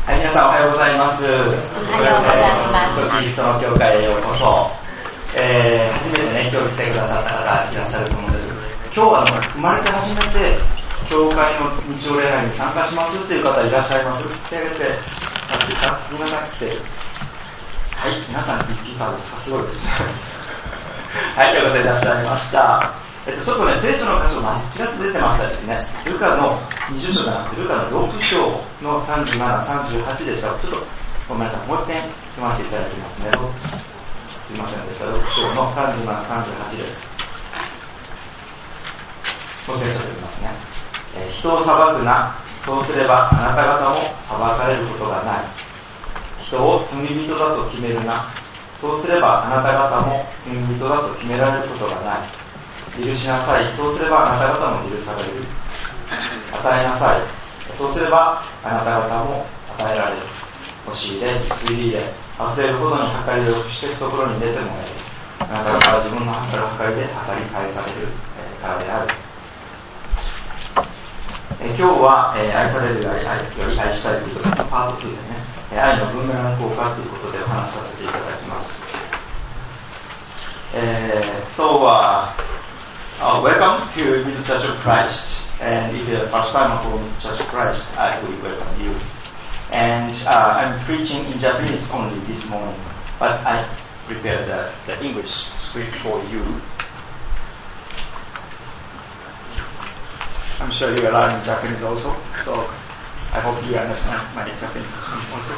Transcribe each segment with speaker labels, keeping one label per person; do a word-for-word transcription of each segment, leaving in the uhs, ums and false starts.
Speaker 1: はい、皆さんおはようございます。おはようございます。キリストの教会へようこそ。えー、初めてね、今日来てくださった方がいらっしゃると思うんです。今日は生まれて初めて教会の日曜礼拝に参加しますっていう方いらっしゃいます。手挙げて、なんていうか、皆さん来て。はい、皆さんリピーターですか、すごいですね。はい、ということでいらっしゃいました。えっと、ちょっとね、聖書の箇所がいちがつ出てましたですね。ルカのにじゅう章じゃなくて、ルカのろく章のさんじゅうなな、さんじゅうはちでした。ちょっと、ごめんなさい、もう一遍読ませていただきますね。すいませんでした。ろく章のさんじゅうなな、さんじゅうはちです。もう一遍ちょっと読みますね。えー、人を裁くな、そうすればあなた方も裁かれることがない。人を罪人だと決めるな、そうすればあなた方も罪人だと決められることがない。許しなさい、そうすればあなた方も許される。与えなさい、そうすればあなた方も与えられる。押し入れ、吸い入れ、溢れるほどに計りをしていくところに出てもらえる。あなた方は自分の計る計りで計り返されるからである。え今日は、えー、愛されるより 愛, より愛したいということで、パートツーでね、愛の文明の効果ということでお話しさせていただきます。えー、so, uh, uh, welcome to the Church of Christ. And if you're the first time of the Church of Christ, I will welcome you. And uh, I'm preaching in Japanese only this morning, but I prepared the, the English script for you. I'm sure you are learning Japanese also, so I hope you understand my Japanese also.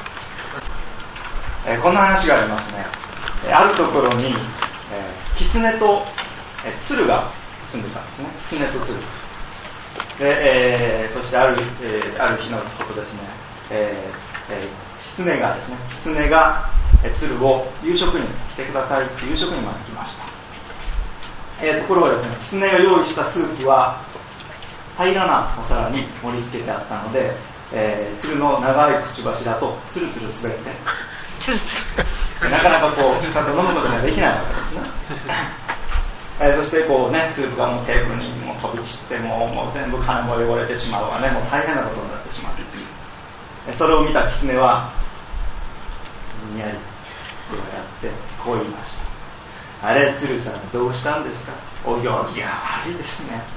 Speaker 1: えー、こんな話がありますね。あるところに、えー、狐と、えー、鶴が住んでたんですね。狐と鶴。で、えー、そしてある、えー、ある日のことですね。えーえー、狐がですね、狐が、えー、鶴を夕食に来てくださいって夕食に招きました。えー、ところがですね、狐が用意したスープは平らなお皿に盛り付けてあったので、えー、鶴の長いくちばしだとツルツル滑ってなかなかこうちゃんと飲むことができないわけですね。えー、そしてこうね、スープがもうテーブルにもう飛び散ってもう、もう全部金も汚れてしまうわね、もう大変なことになってしまう。えー、それを見た狐はにやりとやってこう言いました。あれ、鶴さんどうしたんですか。お行儀が悪いですね。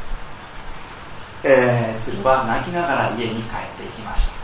Speaker 1: えー、鶴は泣きながら家に帰っていきました。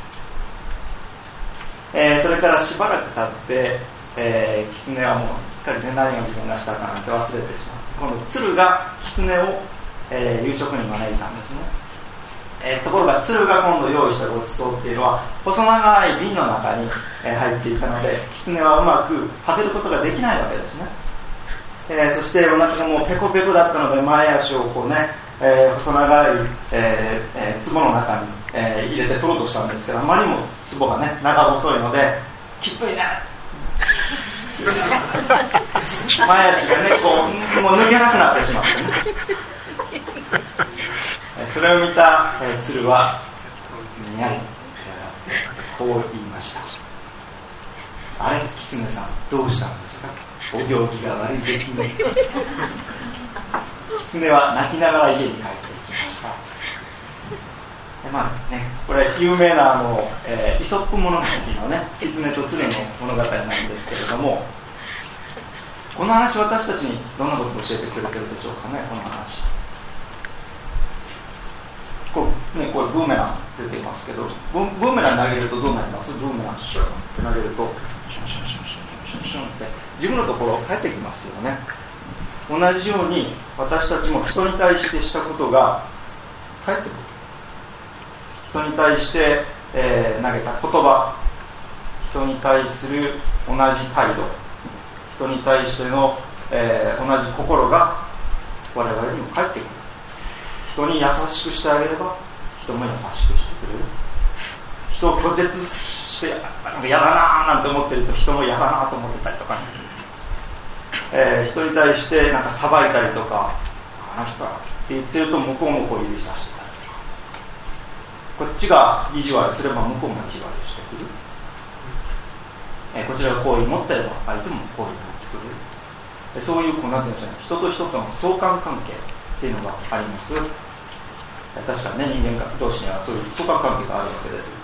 Speaker 1: えー、それからしばらく経って、えー、狐はもうすっかりね、何を自分がしたかなんて忘れてしまう。今度鶴が狐を、えー、夕食に招いたんですね。えー、ところが鶴が今度用意したごちそうっていうのは細長い瓶の中に、えー、入っていたので、狐はうまく食べることができないわけですね。えー、そしてお腹がもうペコペコだったので、前足をこうね、えー、細長い、えーえー、壺の中に、えー、入れて取ろうとしたんですけど、あまりにも壺がね、長細いので、きついね。前足がね、こう、もう抜けなくなってしまってね。それを見た、えー、鶴は、にやり、こう言いました。あれ、狐さん、どうしたんですか。お行儀が悪いですね。狐は泣きながら家に帰っていきました。で、まあね、これ有名なあの、えー、イソップ物語のね、狐と鶴の物語なんですけれども、この話私たちにどんなことを教えてくれてるでしょうかね、この話。こうね、これブーメラン出ていますけど、ブーメラン投げるとどうなります？ブーメランシュンって投げると、シュンシュンシュンシュンシュンシュンって自分のところ帰ってきますよね。同じように私たちも人に対してしたことが返ってくる。人に対して、えー、投げた言葉、人に対する同じ態度、人に対しての、えー、同じ心が我々にも返ってくる。人に優しくしてあげれば人も優しくしてくれる。人を拒絶してなんか嫌だなーなんて思ってると人も嫌だなと思ってたりとかね、えー、人に対してなんか裁いたりとか、あの人はって言ってると向こうもこう指さしてたりとか、こっちが意地悪すれば向こうも意地悪してくる、えー、こちらが好意持ってれば相手も好意持ってくる、えー、そういうこうなんていうんですかね、人と人との相関関係っていうのがあります。確かにね、人間同士にはそういう相関関係があるわけです。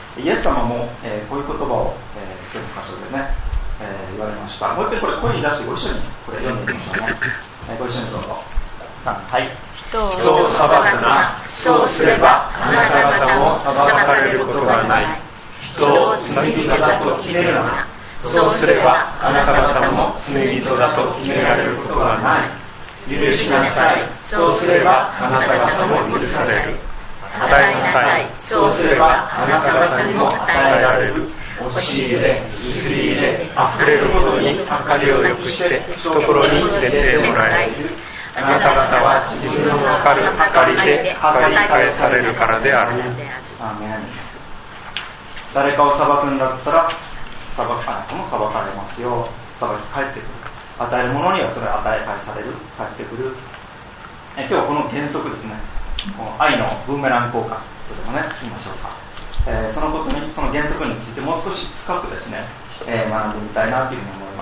Speaker 1: イエス様も、えー、こういう言葉を、えー、一つの箇所でね、えー、言われました。もう一回これ声に出してご一緒にこれ読んでみましょうね。えー、ご一緒にどうぞ。さん、はい。
Speaker 2: 人を裁くな、そうすればあなた方も裁かれることがない。人を罪人だと決めるな、そうすればあなた方も罪人だと決められることがない。許しなさい、そうすればあなた方も許される。与えなさい、そうすればあなた方にも与えられる。押し入れ、ゆすり入れ、溢れるほどに明かりを良くして懐に入れてもらえる。あなた方は自分のわかる明かりで測り返されるからである。
Speaker 1: アーメン。誰かを裁くんだったら裁かあなたも裁かれますよ。裁き返ってくる。与えるものにはそれを与え返される、返ってくる。え今日はこの原則ですね、この愛のブーメラン効果とでもね言いましょうか。えー、そのことに、その原則についてもう少し深くですね、えー、学んでみたいなというふうに思います。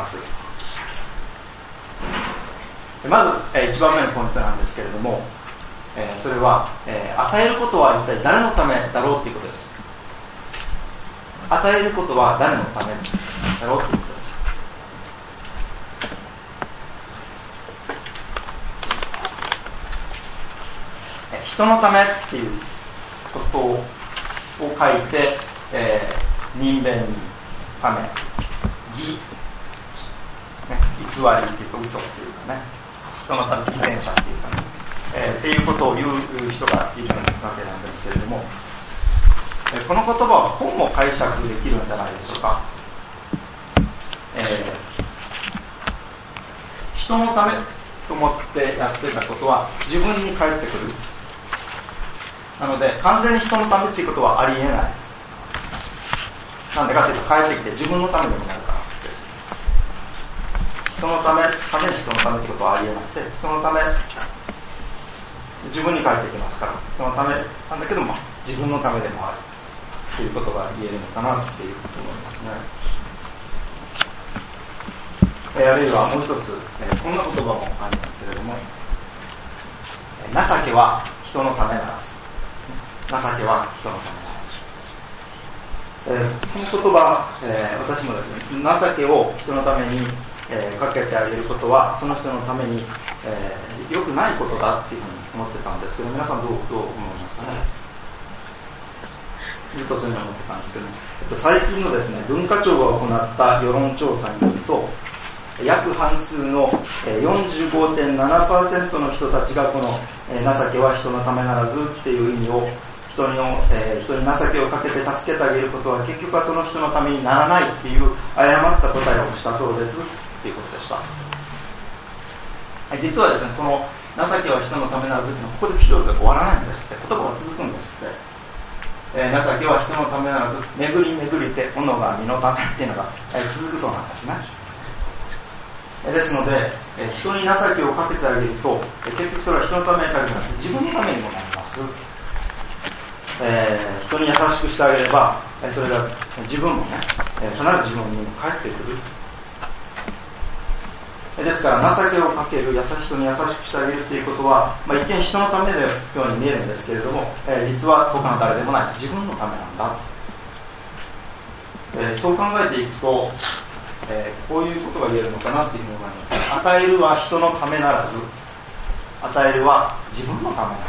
Speaker 1: まず、えー、一番目のポイントなんですけれども、えー、それは、えー、与えることは一体誰のためだろうということです。与えることは誰のためだろうということです。えー、人のためっていうことを書いて、えー、人弁にため、義、ね、偽りっていうか嘘っていうかね、人のため、偽善者っていうかね、えー、っていうことを言う人がいるわけなんですけれども、えー、この言葉は本も解釈できるんじゃないでしょうか。えー、人のためと思ってやってたことは自分に返ってくる。なので完全に人のためっていうことはありえない。なんでかというと返ってきて自分のためにもなるからです。人のため、完全に人のためってことはありえなくて、人のため自分に返ってきますから、人のためなんだけども自分のためでもあるということが言えるのかなっていうふうに思いますね。えー、あるいはもう一つ、えー、こんな言葉もありますけれども、情けは人のためならず。情けは人のためならず。えー、この言葉、えー、私もですね、情けを人のために、えー、かけてあげることは、その人のために、えー、良くないことだっていうふうに思ってたんですけど、皆さんどう、どう思いますかね。ずっとそういうふうに思ってたんですけど、えっと、最近のですね、文化庁が行った世論調査によると、約半数の よんじゅうごてんななパーセント の人たちがこの情けは人のためならずっていう意味を人に、えー、人に情けをかけて助けてあげることは結局はその人のためにならないっていう誤った答えをしたそうですっていうことでした。実はですね、この情けは人のためならずっていうのはここでピリオドが終わらないんですって、言葉が続くんですって。えー、情けは人のためならず、巡り巡りて斧が身のためっていうのが、えー、続くそうなんですね。ですので、えー、人に情けをかけてあげると、えー、結局それは人のためにかけてなくて自分のためにもなります。えー、人に優しくしてあげれば、えー、それが自分もね、えー、必ず自分にも返ってくる。ですから情けをかける、優しい人に優しくしてあげるということは、まあ、一見人のためのように見えるんですけれども、えー、実は他の誰でもない自分のためなんだ、えー、そう考えていくと、えー、こういうことが言えるのかなというふうに思います。与えるは人のためならず、与えるは自分のためなら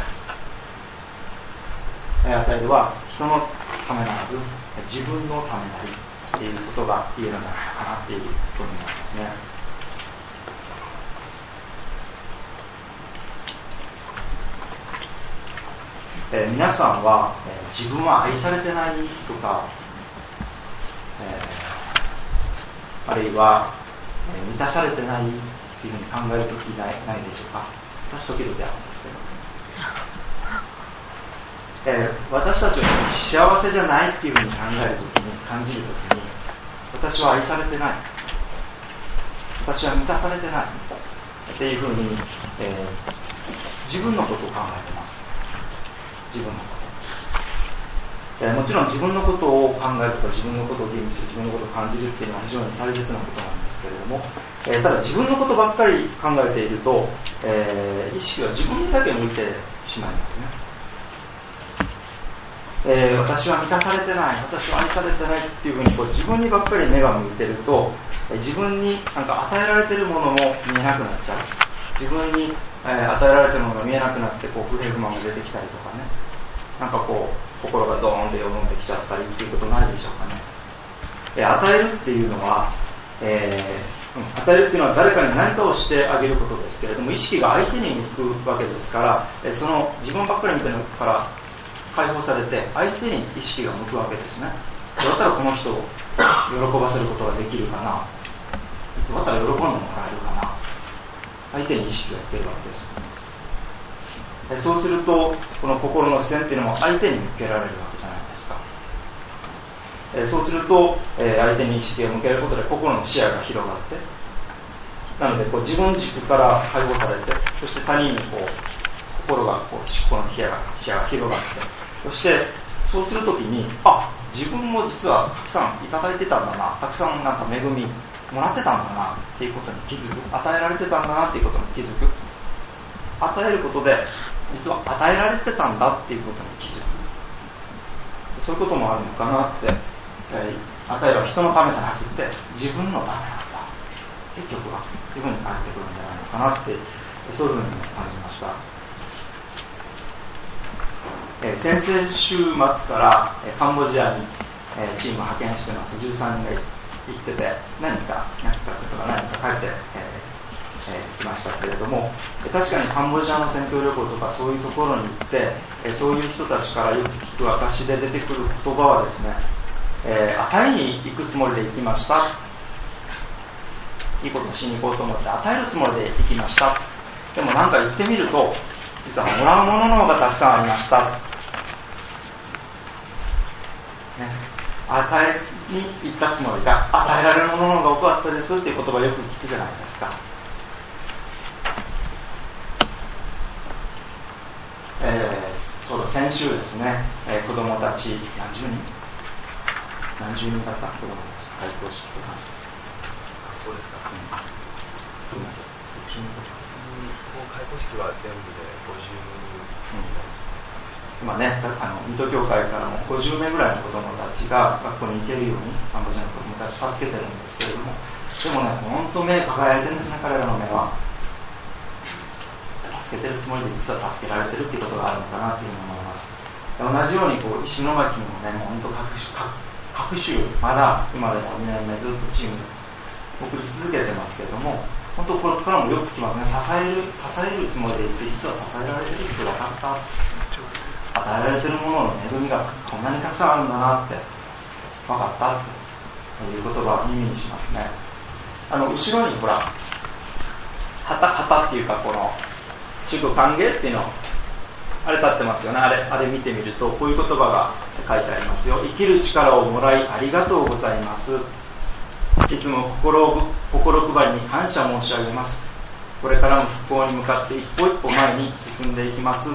Speaker 1: ず、えー、与えるは人のためならず自分のためなりということが言えるんじゃないかなということになりますね。えー、皆さんは、えー、自分は愛されてないとか、えー、あるいは、えー、満たされてないというふうに考えるときない、ないでしょうか。私時々あるんですけど、えー、私たちは幸せじゃないっていうふうに考えるときに、感じるときに、私は愛されてない、私は満たされてないっていうふうに、えー、自分のことを考えています。自分のこと、えー、もちろん自分のことを考えるとか自分のことを吟味する、自分のことを感じるっていうのは非常に大切なことなんですけれども、えー、ただ自分のことばっかり考えていると、えー、意識は自分にだけ向いてしまいますね。 えー、私は満たされてない、私は愛されてないっていうふうにこう自分にばっかり目が向いてると、自分になんか与えられてるものも見えなくなっちゃう。自分に、えー、与えられてるものが見えなくなってこう不平不満が出てきたりとかね、なんかこう心がドーンとよどんできちゃったりっていうことないでしょうかね。えー、与えるっていうのは、えー、与えるっていうのは誰かに何かをしてあげることですけれども、意識が相手に向くわけですから、えー、その自分ばっかり見てるから解放されて相手に意識が向くわけですね。どうやったらこの人を喜ばせることができるかな、どうやったら喜んでもらえるかな、相手に意識がいっているわけです。えそうするとこの心の視線っていうのも相手に向けられるわけじゃないですか。えそうすると、え相手に意識を向けることで心の視野が広がって、なのでこう自分軸から解放されて、そして他人にこう心がこう心の視野が視野が広がって、そしてそうするときに、あ、自分も実はたくさんいただいてたんだな、たくさんなんか恵みもらってたんだなっていうことに気づく、与えられてたんだなっていうことに気づく、与えることで実は与えられてたんだっていうことに気づく、そういうこともあるのかなって、えー、与えるは人のためじゃなくて自分のためなんだ、結局はというふうに返ってくるんじゃないのかなって、そういうふうに感じました。えー、先々週末から、えー、カンボジアに、えー、チームを派遣してます。じゅうさんにんが行ってて、何か何かことが何か書いて、えーえー、来ましたけれども、えー、確かにカンボジアの宣教旅行とかそういうところに行って、えー、そういう人たちからよく聞く証で出てくる言葉はですね、えー、与えに行くつもりで行きました、いいことをしに行こうと思って与えるつもりで行きました、でもなんか行ってみると実はもらうものの方がたくさんありました、ね、与えに行ったつもりが与えられるものの方が多かったですっていう言葉をよく聞くじゃないですか。えー、そうだ、先週ですね、えー、子供たち何十人何十人だった子供たち開校式とか
Speaker 2: 学校ですか、
Speaker 1: うん、
Speaker 2: 開校式は全部でごじゅうにん、
Speaker 1: うん、今ね、あの水戸教会からもごじゅうめいぐらいの子供たちが学校に行けるようにカンボジアの子供たち助けてるんですけれども、でもね、本当目輝いてるんですね、彼らの目は。助けてるつもりで実は助けられてるっていうことがあるのかなというふうに思います。同じようにこう石巻にもね、もう本当各種各種まだ今でもにねんめずっとチームで送り続けてますけれども、本当これからもよく聞きますね。支える支えるつもりでいて実は支えられてるって分かった、与えられてるものの恵みがこんなにたくさんあるんだなって分かったっていう言葉を耳にしますね。あの後ろにほら旗旗っていうかこの祝歓迎っていうのあれ立ってますよね。あれあれ見てみるとこういう言葉が書いてありますよ。生きる力をもらいありがとうございます。いつも 心, 心配りに感謝申し上げます。これからも復興に向かって一歩一歩前に進んでいきますって。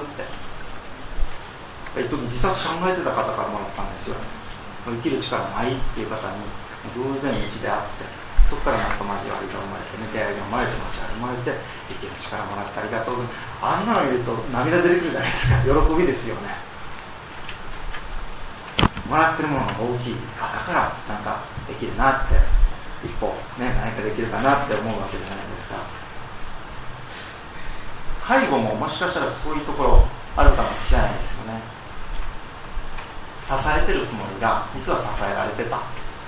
Speaker 1: 一時自殺考えてた方からもらったんですよ。生きる力ないっていう方に偶然道で会って、そこからなんか交わりが生まれて、向き合いが生まれて、交わりが生まれて、生きる力もらってありがとうございます。あんなの見ると涙出てくるじゃないですか。喜びですよね。もらってるものが大きい方からなんかできるなって、一歩ね、何かできるかなって思うわけじゃないですか。介護ももしかしたらそういうところあるかもしれないですよね。支えてるつもりが実は支えられてた。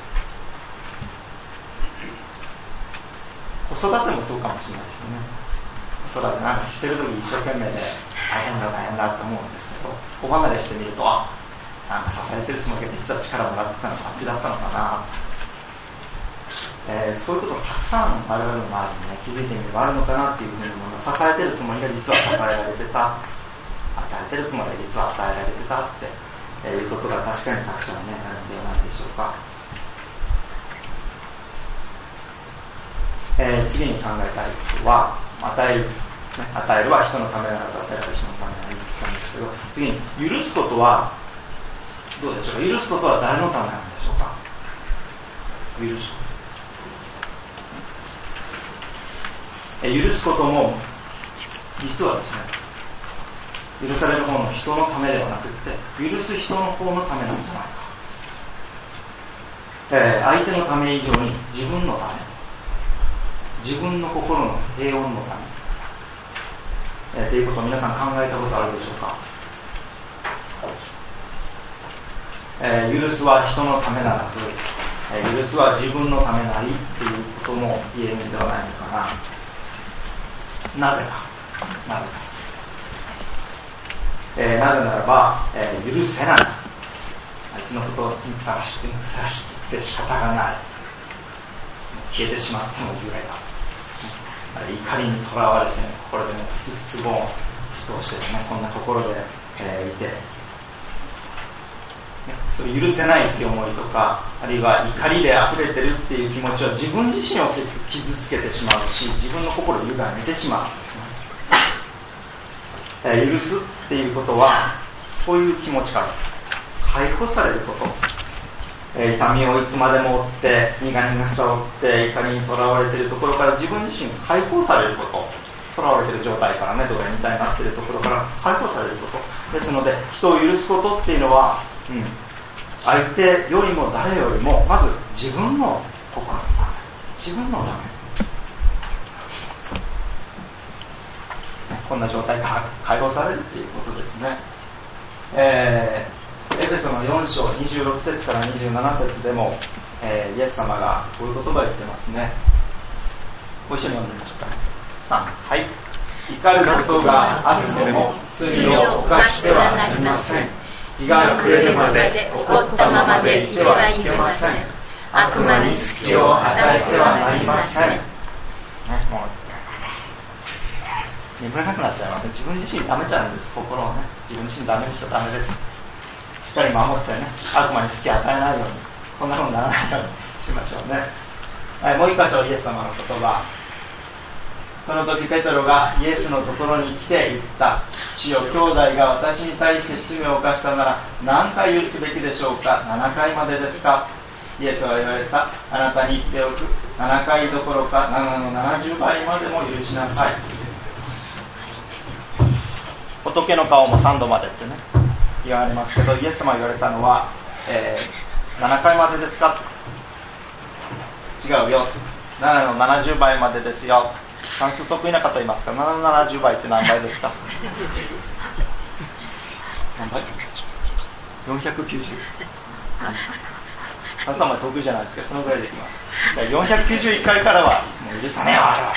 Speaker 1: 子育てもそうかもしれないですよね。子育てなんかしてるとき一生懸命で大変だ大変だと思うんですけど、子離れしてみると、あ、なんか支えてるつもりが実は力もらってたのがあっちだったのかな、えー、そういうことがたくさん我々の周りにね気づいてみればあるのかなっていうふうに思います。支えてるつもりが実は支えられてた、与えてるつもりが実は与えられてたって、えー、いうことが確かにたくさんねあるんではないでしょうか。えー、次に考えたいことは、与える、ね、与えるは人のためならず与えられる人のためならずなんですけど、次に許すことはどうでしょうか。許すことは誰のためなんでしょうか。許すこと、えー、許すことも実はですね、 許される方の人のためではなくって許す人の方のためなんじゃないか、えー、相手のため以上に自分のため、自分の心の平穏のため、えー、ということを皆さん考えたことあるでしょうか。えー、許すは人のためならず、えー、許すは自分のためなりということも言えるのではないのかな。なぜかなぜか、えー、なぜならば、えー、許せない、あいつのことを探して探して仕方がない、消えてしまっても許れた、怒りにとらわれて、ね、心でも不都合としてね、そんな心で、えー、いて、許せないって思いとか、あるいは怒りで溢れてるっていう気持ちは自分自身を結局傷つけてしまうし、自分の心を歪めてしまう。えー、許すっていうことはそういう気持ちから解放されること、えー、痛みをいつまでも負って苦々しさを負って怒りにとらわれているところから自分自身が解放されること、とらわれている状態からね、奴隷みたいになっているところから解放されることですので、人を許すことっていうのは、うん、相手よりも誰よりもまず自分の心のため、自分のため、こんな状態から解放されるということですね。えー、エペソのよん章にじゅうろく節からにじゅうなな節でも、えー、イエス様がこういう言葉を言ってますね。ご一緒に読んでみましょうか。さん、はい。怒ることがあっても罪を犯してはなりません。日が暮れるまで怒ったままでいてはいけません。悪魔に隙を与えてはなりません。ね、もう眠れなくなっちゃいますね。自分自身ダメちゃうんです、心をね。自分自身ダメにしちゃダメです。しっかり守ってね、悪魔に隙を与えないように、こんな風にならないようにしましょうね。はい、もう一箇所、イエス様の言葉。その時ペテロがイエスのところに来て言った。主よ、兄弟が私に対して罪を犯したなら何回許すべきでしょうか。ななかいまでですか。イエスは言われた。あなたに言っておく。ななかいどころかななのななじゅうばいまでも許しなさい。仏の顔もさんどまでってね言われますけど、イエス様が言われたのは、えー、ななかいまでですか。違うよ。ななのななじゅうばいまでですよ。算数得意な方いますか。ななのななじゅうばいって何倍ですか。何倍 ?よんひゃくきゅうじゅう。算数はまあ得意じゃないですけど、そのぐらいできます。よんひゃくきゅうじゅういっかいからはもう許さねえわ。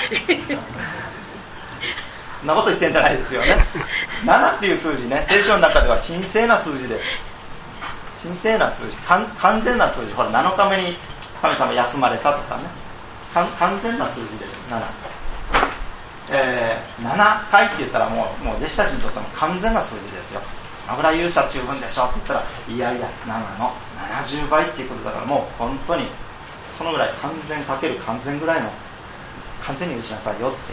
Speaker 1: そんなこと言ってんじゃないですよね。ななっていう数字ね、聖書の中では神聖な数字です。神聖な数字、完全な数字。ほら、なのかめに神様休まれたとかね、完全な数字です。なな、えー、ななかいって言ったらもう、もう弟子たちにとっても完全な数字ですよ。そのぐらい許したら十分でしょって言ったら、いやいやななのななじゅうばいっていうことだから、もう本当にそのぐらい、完全かける完全ぐらいの完全に許しなさいよっていう。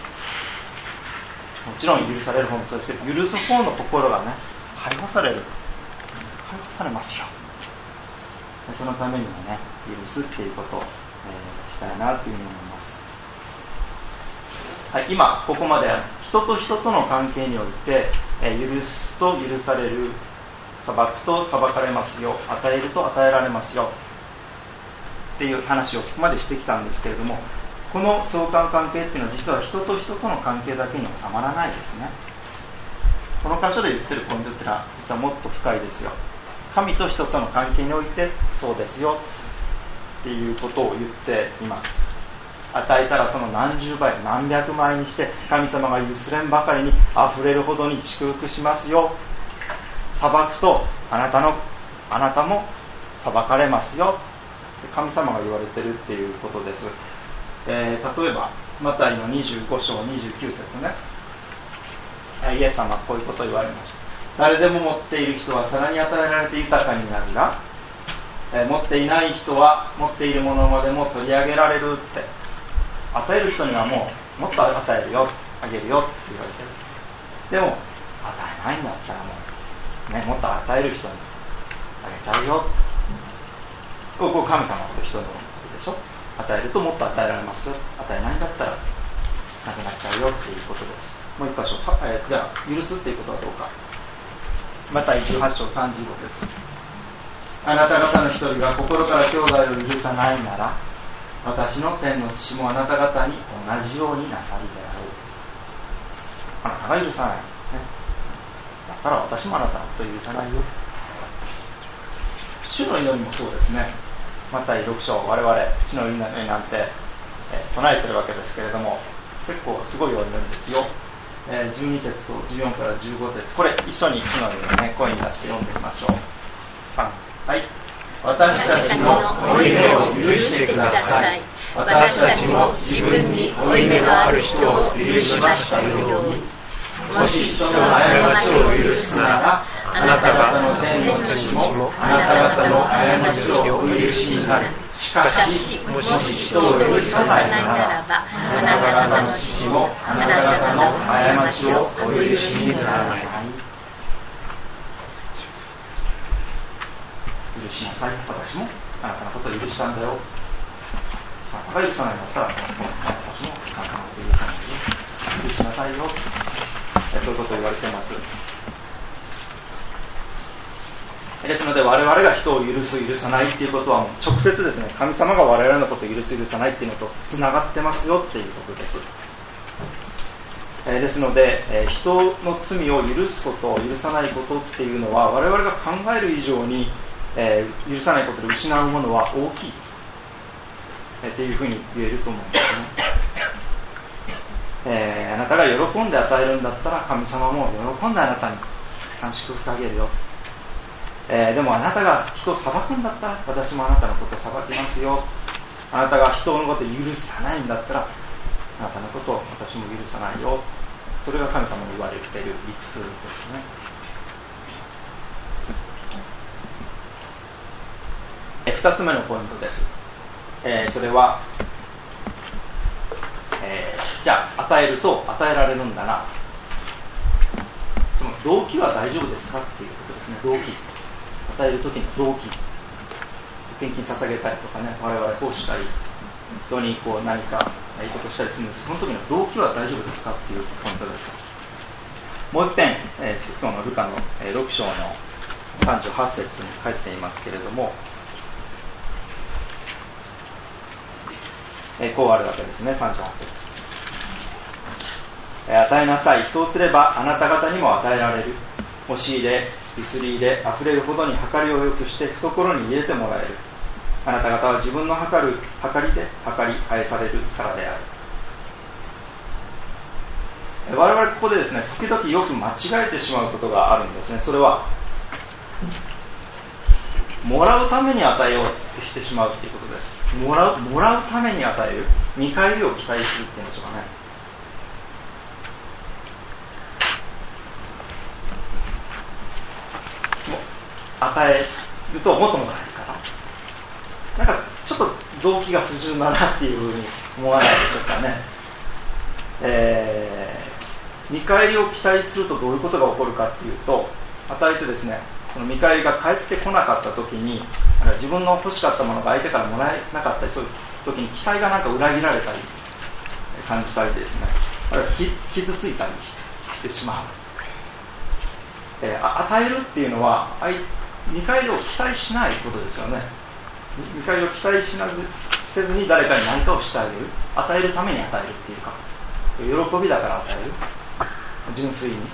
Speaker 1: もちろん許される方もそうですけど、許す方の心がね、解放される、解放されますよ。そのためにもね、許すっていうことを、えー、したいなというふうに思います。はい、今ここまで人と人との関係において、えー、許すと許される、裁くと裁かれますよ、与えると与えられますよっていう話をここまでしてきたんですけれども、この相関関係っていうのは実は人と人との関係だけに収まらないですね。この箇所で言ってるポイントっていうのは実はもっと深いですよ。神と人との関係においてそうですよっていうことを言っています。与えたらその何十倍何百倍にして神様がゆすれんばかりに溢れるほどに祝福しますよ。裁くとあなたのあなたも裁かれますよ。神様が言われてるっていうことです。えー、例えばマタイのにじゅうご章にじゅうきゅう節ね、イエス様はこういうことを言われました。誰でも持っている人はさらに与えられて豊かになるが、えー、持っていない人は持っているものまでも取り上げられるって。与える人にはもうもっと与えるよ、あげるよって言われてる。でも与えないんだったらもう、ね、もっと与える人にあげちゃうよ。ここ神様と人のことでしょ。与えるともっと与えられますよ。与えないんだったらなくなっちゃうよっていうことです。もう一箇所、えー、じゃあ許すっていうことはどうか。マタイじゅうはち章さんじゅうご節。あなた方の一人が心から兄弟を許さないなら、私の天の父もあなた方に同じようになさるであろう。あなたが許さない、ね、だったら私もあなたのことを許さないよ。主の祈りもそうですね。マタイろく章、我々主の祈りなんて、えー、唱えてるわけですけれども、結構すごいお祈りですよ。えー、じゅうに節とじゅうよんからじゅうご節、これ一緒に主の祈りね、声に出して読んでみましょう。さん、はい。私たちの負い目を許してください。私たちも自分に負い目のある人を許しましたように。もし人の過ちを許すなら、あなた方の天の父もあなた方の過ちをお許しになる。しかし、もし人を許さないならば、あなた方の父もあなた方の過ちをお許しにならない。許しなさい。私もあなたのことを許したんだよ。あなたが許さないんだったら、私もあなたのことを許さないよ。許しなさいよ。そういうことを言われています。ですので我々が人を許す許さないっていうことはもう直接ですね、神様が我々のことを許す許さないっていうのとつながってますよっていうことです。ですので人の罪を許すこと許さないことっていうのは我々が考える以上に許さないことで失うものは大きいっていうふうに言えると思うんですね。えー、あなたが喜んで与えるんだったら神様も喜んであなたにたくさん祝福あげるよ。えー、でもあなたが人を裁くんだったら私もあなたのことを裁きますよ。あなたが人のことを許さないんだったらあなたのことを私も許さないよ。それが神様に言われている理屈ですね。えー、二つ目のポイントです。えー、それはえー、じゃあ与えると与えられるんだな、その動機は大丈夫ですかっていうことですね。動機、与える時の動機、献金捧げたりとかね、我々こうしたり人にこう何かいいことしたりするんです。その時の動機は大丈夫ですかっていうポイントです。もう一遍、えー、今日のルカのろく章のさんじゅうはち節に書いていますけれども、えー、こうあるわけですね。さんじゅうはち節、えー、与えなさい、そうすればあなた方にも与えられる。押し入れ、ゆすり入れ、溢れるほどに計りを良くして懐に入れてもらえる。あなた方は自分の計る計りで計り返されるからである。えー、我々ここでですね、時々よく間違えてしまうことがあるんですね。それはもらうために与えようとしてしまうということです。もらう、もらうために与える、見返りを期待するっていうんでしょうかね。もう与えるともっともらえるから、なんかちょっと動機が不純だなっていうふうに思わないでしょうかね。えー、見返りを期待するとどういうことが起こるかっていうと、与えてですね、その見返りが返ってこなかった時に、自分の欲しかったものが相手からもらえなかったり、そういう時に期待がなんか裏切られたり感じたりですね、あるいは傷ついたりしてしまう。えー、与えるっていうのは見返りを期待しないことですよね。見返りを期待しなずせずに誰かに何かをしてあげる、与えるために与えるっていうか、喜びだから与える、純粋に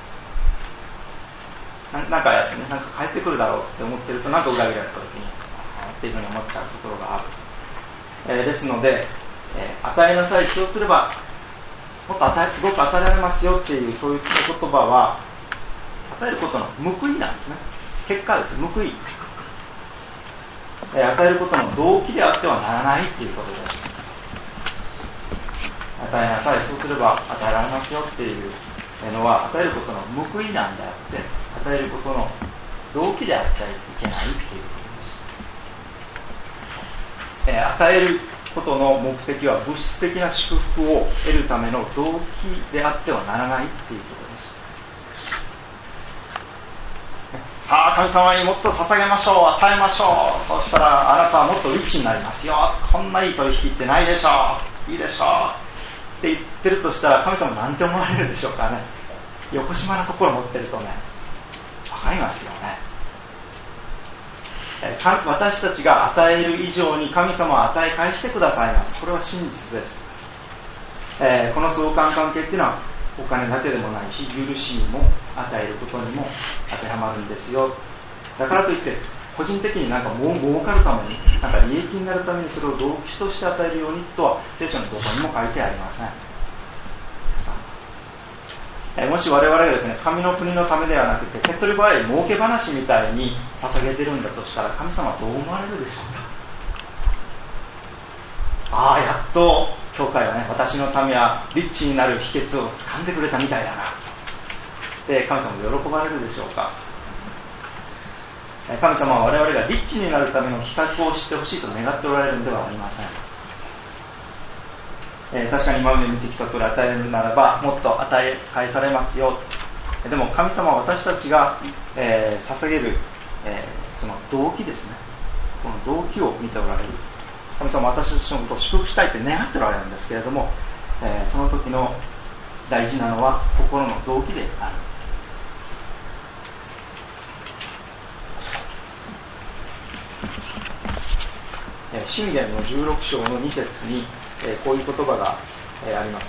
Speaker 1: な, なんかやってね、なんか返ってくるだろうって思ってると、なんか裏切られた時にっていうふうに思っちゃうところがある。えー、ですので、えー、与えなさい、そうすればもっと与えすごく与えられますよっていう、そういう言葉は与えることの報いなんですね。結果です。報い、えー、与えることの動機であってはならないっていうことです。与えなさい、そうすれば与えられますよっていうのは与えることの報いなんであって、与えることの動機であっちゃいけないっていうことです。えー、与えることの目的は物質的な祝福を得るための動機であってはならないっていうことです。さあ神様にもっと捧げましょう、与えましょう、そうしたらあなたはもっとリッチになりますよ、こんないい取引ってないでしょう、いいでしょう、 って言ってるとしたら、神様なんて思われるでしょうかね。横島な心を持ってるとね、わかりますよね。私たちが与える以上に神様は与え返してくださいます。これは真実です。えー、この相関関係っていうのはお金だけでもないし、許しにも与えることにも当てはまるんですよ。だからといって個人的になんかもう儲かるために、なんか利益になるためにそれを動機として与えるようにとは聖書のどこにも書いてありません。えー、もし我々がですね、神の国のためではなくて手っ取り早い儲け話みたいに捧げてるんだとしたら、神様はどう思われるでしょうか。ああ、やっと教会はね、私のためはリッチになる秘訣を掴んでくれたみたいだな。で、神様も喜ばれるでしょうか。神様は我々がリッチになるための秘策を知ってほしいと願っておられるのではありません。えー、確かに今まで見てきた通り与えるならばもっと与え返されますよ。でも神様は私たちが、えー、捧げる、えー、その動機ですね。この動機を見ておられる。神様は私たちのことを祝福したいって願っておられるんですけれども、えー、その時の大事なのは心の動機である。箴言のじゅうろく章のに節にこういう言葉があります。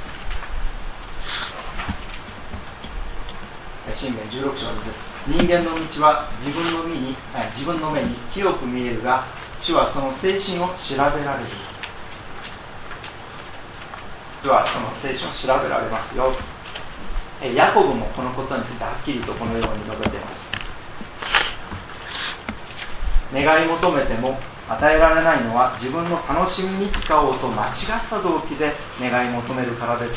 Speaker 1: 箴言じゅうろく章のに節、人間の道は自分の目に自分の目に清く見えるが、主はその精神を調べられる。主はその精神を調べられますよ。ヤコブもこのことについてはっきりとこのように述べています。願い求めても与えられないのは自分の楽しみに使おうと間違った動機で願い求めるからです。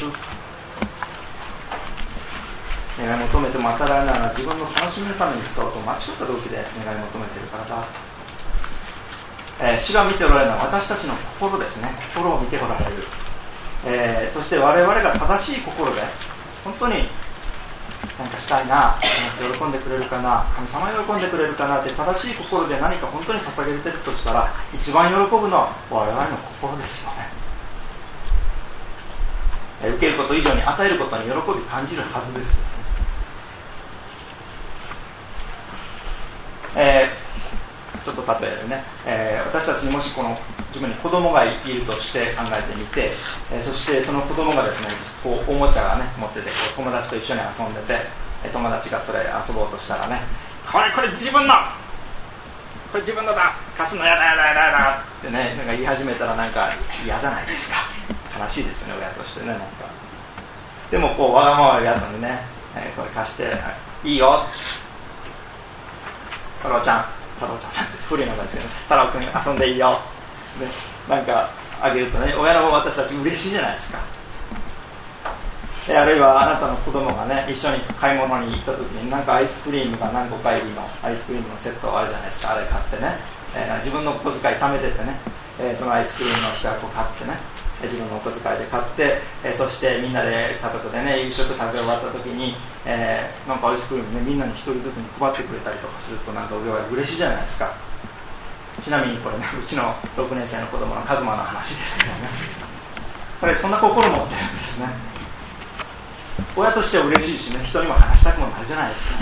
Speaker 1: 願い求めても与えられないのは自分の楽しみのために使おうと間違った動機で願い求めているからだ。えー、主が見ておられるのは私たちの心ですね。心を見ておられる。えー、そして我々が正しい心で本当に何かしたいな、喜んでくれるかな、神様喜んでくれるかなって正しい心で何か本当に捧げてるとしたら、一番喜ぶのは我々の心ですよね。え受けること以上に与えることに喜び感じるはずですよね。えー、ちょっと例えでね、えー、私たちにもしこの自分に子供がいるとして考えてみて、えー、そしてその子供がですね、こうおもちゃがね持ってて、こう友達と一緒に遊んでて、えー、友達がそれ遊ぼうとしたらね、これこれ自分のこれ自分のだ、貸すのやだやだやだやだってね、なんか言い始めたらなんか嫌じゃないですか。悲しいですよね、親としてね。なんかでもこうわがままやつにね、えー、これ貸していいよ、太郎ちゃん太郎ちゃんって古い名前ですけど、ね、太郎くんに遊んでいいよ、でなんかあげるとね、親の方私たち嬉しいじゃないですか。であるいはあなたの子供がね、一緒に買い物に行った時になんかアイスクリームが何個か入りのアイスクリームのセットあるじゃないですか。あれ買ってね、えー、自分の小遣い貯めててね、えー、そのアイスクリームの一箱買ってね、自分のお小遣いで買って、えー、そしてみんなで家族でね夕食食べ終わった時に、えー、なんかアイスクリームねみんなに一人ずつに配ってくれたりとかするとなんか親は嬉しいじゃないですか。ちなみにこれね、うちのろくねん生の子供のカズマの話ですけどね、これそんな心持ってるんですね。親としては嬉しいしね、人にも話したくもなるじゃないですか。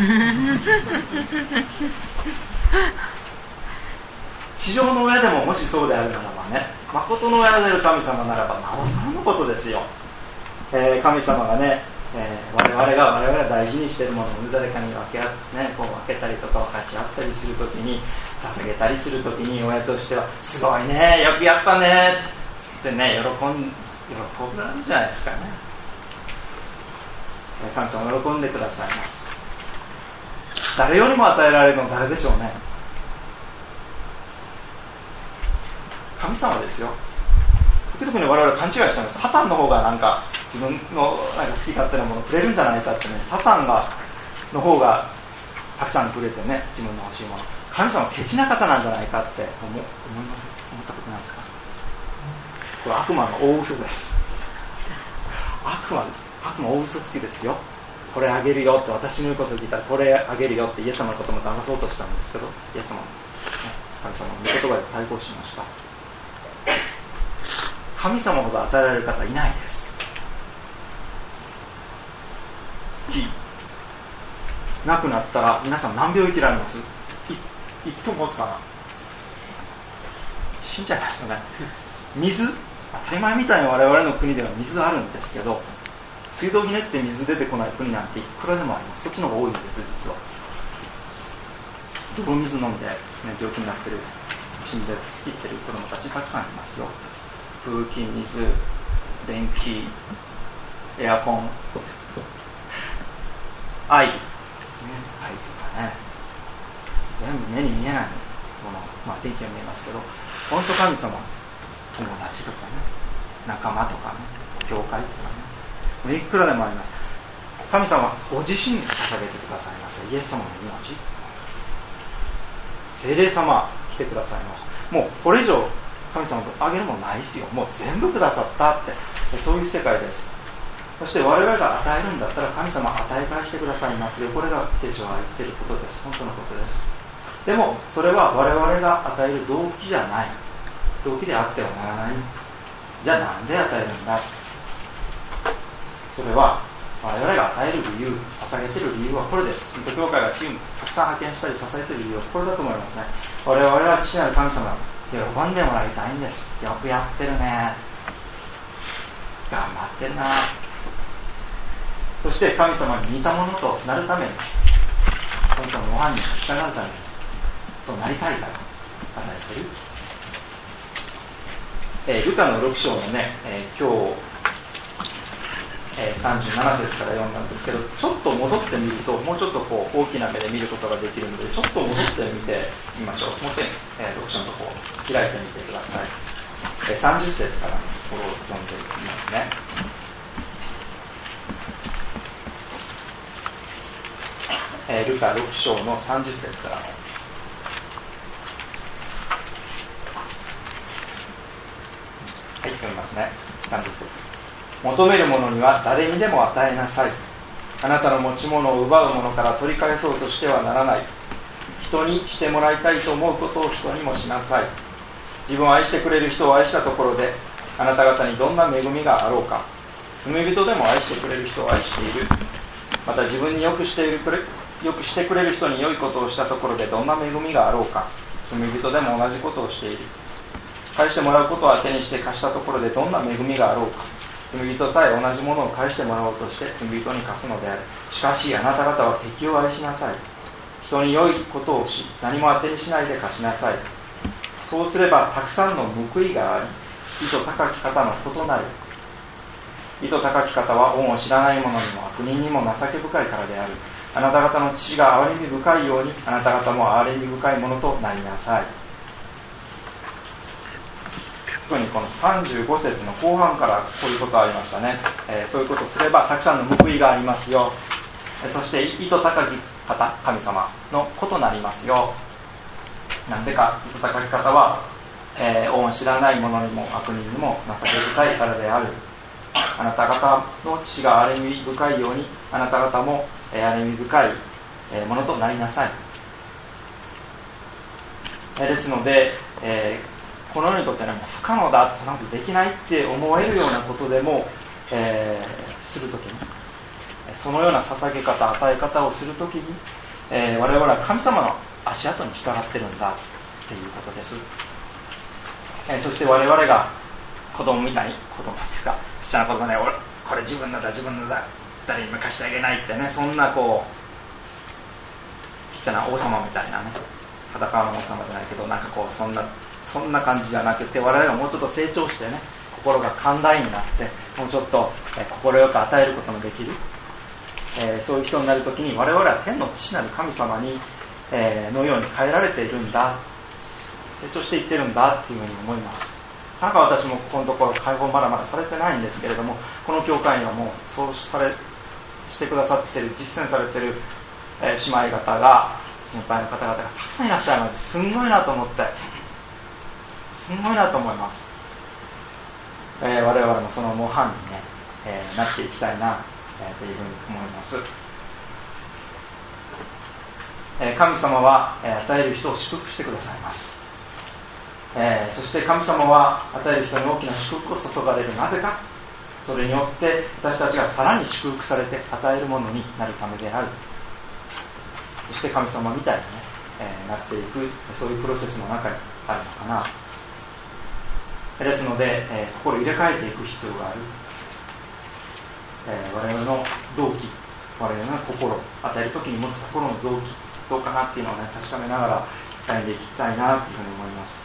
Speaker 1: 地上の親でももしそうであるならばね、誠の親である神様ならばなおさらのことですよ。えー、神様がね、えー、我々が我々が大事にしているものを誰かに分け合って、ね、こう分けたりとか分かち合ったりするときに、捧げたりするときに親としてはすごいね、よくやったねってね、喜ん喜ぶんじゃないですかね。神様喜んでくださいます。誰よりも与えられるのは誰でしょうね。神様ですよ。時々に我々勘違いしたのは、サタンの方がなんか自分のなんか好き勝手なものをくれるんじゃないかってね、サタンがの方がたくさんくれてね、自分の欲しいもの。神様はケチな方なんじゃないかって思思います思ったことなんですか。これ悪魔の大嘘です。悪魔悪魔大嘘つきですよ。これあげるよって私の言うことを聞いたらこれあげるよってイエス様のことも騙そうとしたんですけど、イエス様、ね、神様の御言葉で対抗しました。 神様ほど与えられる方いないです。木なくなったら皆さん何秒生きられます？いっぷん持つかな？死んじゃいますよね。水、当たり前みたいに我々の国では水があるんですけど、水道ひねって水出てこない国なんていくらでもあります。そっちの方が多いんです、実は。泥水飲んで、ね、病気になってる、死んでいってる子供たちたくさんいますよ。空気、水、電気、エアコン、愛、ね、愛とかね、全部目に見えないもの、まあ電気は見えますけど、本当神様、友達とかね、仲間とかね、教会とかね、いくらでもあります。神様はご自身に捧げてくださいます。イエス様の命、聖霊様来てくださいます。もうこれ以上神様とあげるものないですよ。もう全部くださったって、そういう世界です。そして我々が与えるんだったら神様は与え返してくださいますよ。これが聖書が言っていることです。本当のことです。でもそれは我々が与える動機じゃない。動機であってはならない。じゃあなんで与えるんだ。それは我々が与える理由、捧げている理由はこれです。教会がチームたくさん派遣したり支えている理由はこれだと思いますね。我々は父なる神様喜んでもらいたいんです。よくやってるね。頑張ってるな。そして神様に似たものとなるために、神様のご飯に従うために、そうなりたいから与えている。えー、ルカのろく章のね、えー、今日、えー、さんじゅうなな節から読んだんですけど、ちょっと戻ってみると、もうちょっとこう大きな目で見ることができるので、ちょっと戻ってみてみましょう。もう一遍、えー、ろく章のところ開いてみてください。えー、さんじゅっ節からのところを読んでいきますね。えー、ルカろく章のさんじゅっ節からの。はい、読みますね。さんじゅっ節。求める者には誰にでも与えなさい。あなたの持ち物を奪う者から取り返そうとしてはならない。人にしてもらいたいと思うことを人にもしなさい。自分を愛してくれる人を愛したところで、あなた方にどんな恵みがあろうか。罪人でも愛してくれる人を愛している。また自分によくしているくれよくしてくれる人に良いことをしたところでどんな恵みがあろうか。罪人でも同じことをしている。返してもらうことを当てにして貸したところでどんな恵みがあろうか。罪人さえ同じものを返してもらおうとして罪人に貸すのである。しかしあなた方は敵を愛しなさい。人に良いことをし、何も当てにしないで貸しなさい。そうすればたくさんの報いがあり、意図高き方の異なる。意図高き方は恩を知らない者にも悪人にも情け深いからである。あなた方の父が憐れみ深いように、あなた方も憐れみ深いものとなりなさい。特にこのさんじゅうご節の後半からこういうことがありましたね。えー、そういうことをすればたくさんの報いがありますよ。そして意図高き方、神様の異なりますよ。なんでか、意図高き方は、えー、恩を知らない者にも悪人にも情け深いからである。あなた方の父が憐れみ深いように、あなた方も憐れみ深いものとなりなさい。ですので、えーこの世にとっては、ね、不可能だ、なんてできないって思えるようなことでも、えー、するときに、そのような捧げ方、与え方をするときに、えー、我々は神様の足跡に従ってるんだっていうことです。えー、そして我々が子供みたいに、子供っていうか、ちっちゃな子供ね、俺、これ自分のだ、自分のだ、誰にも貸してあげないってね、そんなこう、ちっちゃな王様みたいなね、裸の王様じゃないけど、なんかこう、そんな、そんな感じじゃなくて、我々がもうちょっと成長してね、心が寛大になって、もうちょっと心よく与えることのできる、えー、そういう人になるときに、我々は天の父なる神様に、えー、のように変えられているんだ、成長していってるんだっていうふうに思います。なんか私もここのところ解放まだまだされてないんですけれども、この教会にはもうそうされしてくださっている、実践されている、えー、姉妹方が、先輩の方々がたくさんいらっしゃいます。すんごいなと思って、すごいなと思います。えー、我々もその模範に、ねえー、なっていきたいな、えー、というふうに思います。えー、神様は、えー、与える人を祝福してくださいます。 えー、そして神様は与える人に大きな祝福を注がれる。なぜか、それによって私たちがさらに祝福されて与えるものになるためである。そして神様みたいに、ねえー、なっていく、そういうプロセスの中にあるのかな。ですので、えー、心を入れ替えていく必要がある。えー、我々の動機、我々の心、与える時に持つ心の動機、どうかなっていうのを、ね、確かめながら歩んでいきたいなというふうに思います。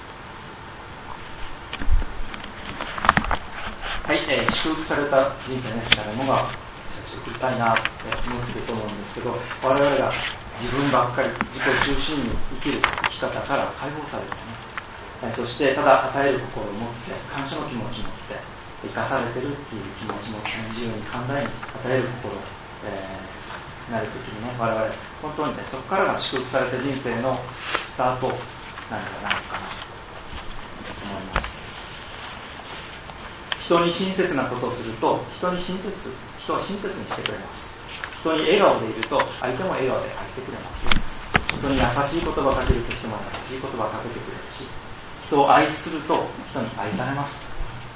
Speaker 1: はい、えー、祝福された人生ね、誰もが送りたいなって思っていると思うんですけど、我々が自分ばっかり、自己中心に生きる生き方から解放されてね、えー、そしてただ与える心を持って、感謝の気持ちを持って、生かされてるっていう気持ちも自由に考えに与える心、えー、なるときにね、我々、本当にね、そこからが祝福された人生のスタートなんじゃないかなと思います。人に親切なことをすると、人に親切、人を親切にしてくれます。人に笑顔でいると、相手も笑顔で愛してくれます。人に優しい言葉をかけると、人も優しい言葉をかけてくれるし、人を愛すると、人に愛されます。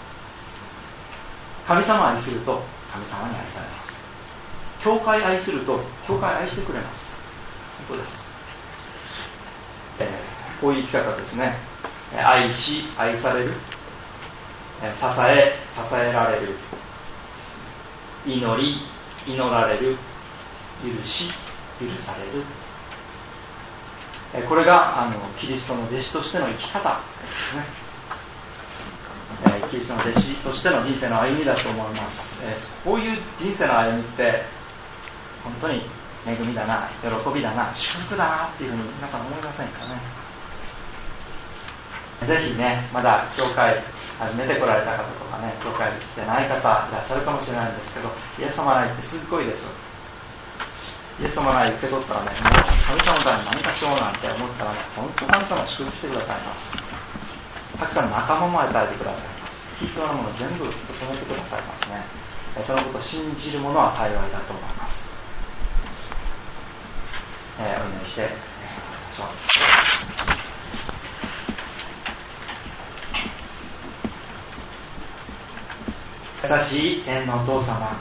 Speaker 1: 神様を愛すると、神様に愛されます。教会を愛すると、教会を愛してくれます。本当です。えー、こういう生き方ですね。愛し、愛される。支え、支えられる。祈り、祈られる。許し、許される。これがあのキリストの弟子としての生き方ですね。キリストの弟子としての人生の歩みだと思います。こういう人生の歩みって本当に恵みだな、喜びだな、祝福だなっていうふうに皆さん思いませんかね。ぜひね、まだ教会初めて来られた方とかね、教会に来てない方いらっしゃるかもしれないんですけど、イエス様の愛ってすごいです。イエス様の愛受け取ったらね、もう神様のために何かしようなんて思ったらね、本当神様祝福してくださいます。たくさん仲間も与えてくださいます。必要なものを全部整えてくださいますね。そのことを信じる者は幸いだと思います。えー、お祈りしていきましょう。優しい天のお父様、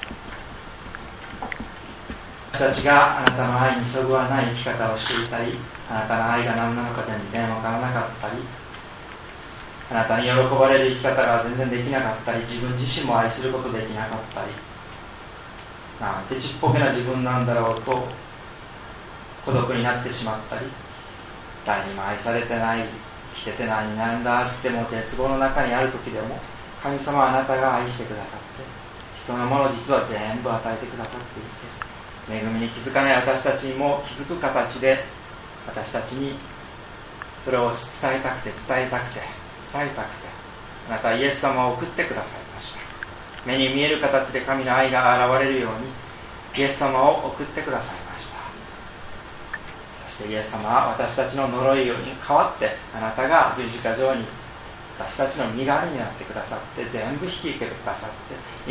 Speaker 1: 私たちがあなたの愛にそぐわない生き方をしていたり、あなたの愛が何なのか全然わからなかったり、あなたに喜ばれる生き方が全然できなかったり、自分自身も愛することできなかったり、なんてちっぽけな自分なんだろうと孤独になってしまったり、誰にも愛されてない、生きてて何なんだってもう絶望の中にある時でも、神様はあなたが愛してくださって、必要なものを実は全部与えてくださっていて、恵みに気づかない私たちにも気づく形で、私たちにそれを伝えたくて伝えたくて伝えたくて、あなたはイエス様を送ってくださいました。目に見える形で神の愛が現れるように、イエス様を送ってくださいました。そしてイエス様は私たちの呪いに代わって、あなたが十字架上に私たちの身代わりになってくださって、全部引き受けてくださって、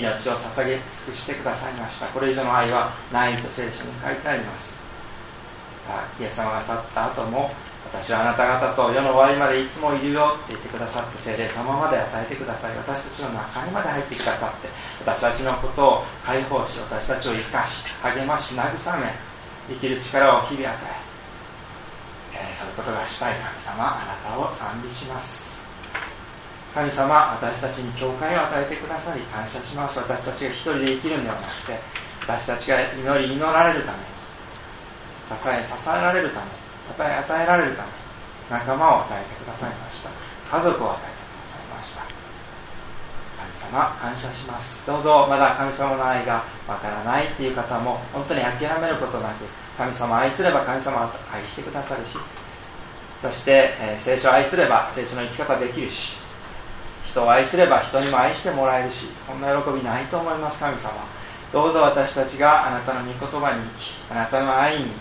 Speaker 1: 命を捧げ尽くしてくださいました。これ以上の愛はないと聖書に書いてあります。イエス様が去った後も、私はあなた方と世の終わりまでいつもいるよって言ってくださって、聖霊様まで与えてください、私たちの中にまで入ってくださって、私たちのことを解放し、私たちを生かし、励まし、慰め、生きる力を日々与え、えー、そういうことがしたい神様、あなたを賛美します。神様、私たちに教会を与えてくださり感謝します。私たちが一人で生きるんではなくて、私たちが祈り祈られるために、支え支えられるために、与え与えられるために、仲間を与えてくださいました。家族を与えてくださいました。神様、感謝します。どうぞ、まだ神様の愛がわからないっていう方も、本当に諦めることなく、神様を愛すれば神様を愛してくださるし、そして、えー、聖書を愛すれば聖書の生き方できるし、人を愛すれば人にも愛してもらえるし、こんな喜びないと思います。神様、どうぞ私たちがあなたの御言葉に生き、あなたの愛に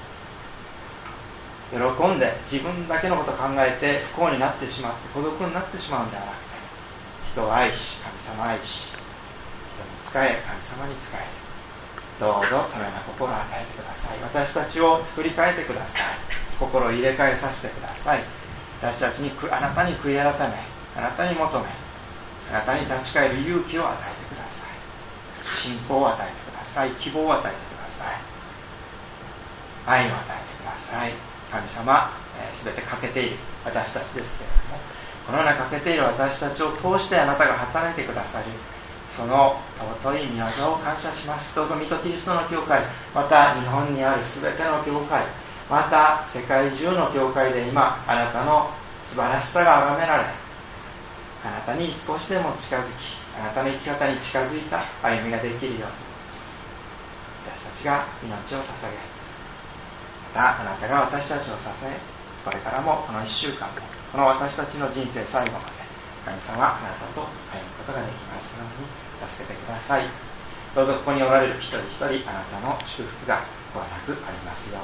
Speaker 1: 生き、喜んで自分だけのことを考えて不幸になってしまって孤独になってしまうんではなくて、人を愛し神様を愛し、人に仕え神様に仕え、どうぞそのような心を与えてください。私たちを作り変えてください。心を入れ替えさせてください。 私たちにあなたに悔い改め、あなたに求め、あなたに立ち返る勇気を与えてください。信仰を与えてください。希望を与えてください。愛を与えてください。神様、すべて欠けている私たちですけれども、このような欠けている私たちを通してあなたが働いてくださり、その尊い御業を感謝します。どうぞ水戸キリストの教会、また日本にあるすべての教会、また世界中の教会で今あなたの素晴らしさが崇められ、あなたに少しでも近づき、あなたの生き方に近づいた歩みができるように、私たちが命を捧げ、またあなたが私たちを支え、これからもこのいっしゅうかんも、この私たちの人生最後まで神様あなたと歩むことができますように助けてください。どうぞここにおられる一人一人あなたの祝福がごなくありますように。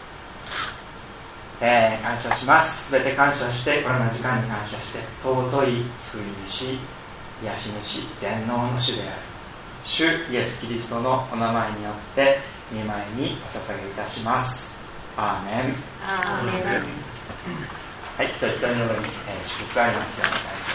Speaker 1: えー、感謝します。すべて感謝して、この時間に感謝して、尊い救い主、癒し主、全能の主である主イエスキリストのお名前によって御前にお捧げいたします。アーメン。
Speaker 3: アーメン。
Speaker 1: はい、一人一人の上に、えー、祝福がありますように。